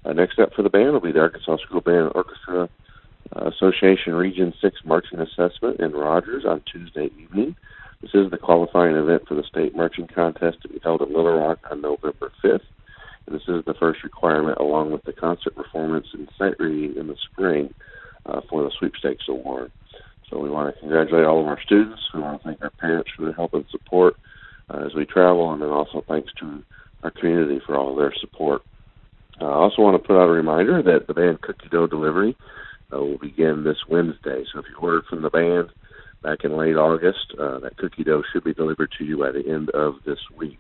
Next up for the band will be the Arkansas School Band Orchestra Association Region 6 Marching Assessment in Rogers on Tuesday evening. This is the qualifying event for the state marching contest to be held in Little Rock on November 5th. And this is the first requirement, along with the concert performance and sight reading in the spring for the Sweepstakes Award. So we want to congratulate all of our students. We want to thank our parents for their help and support as we travel, and then also thanks to our community for all of their support. I also want to put out a reminder that the band cookie dough delivery will begin this Wednesday. So if you ordered from the band back in late August, that cookie dough should be delivered to you by the end of this week.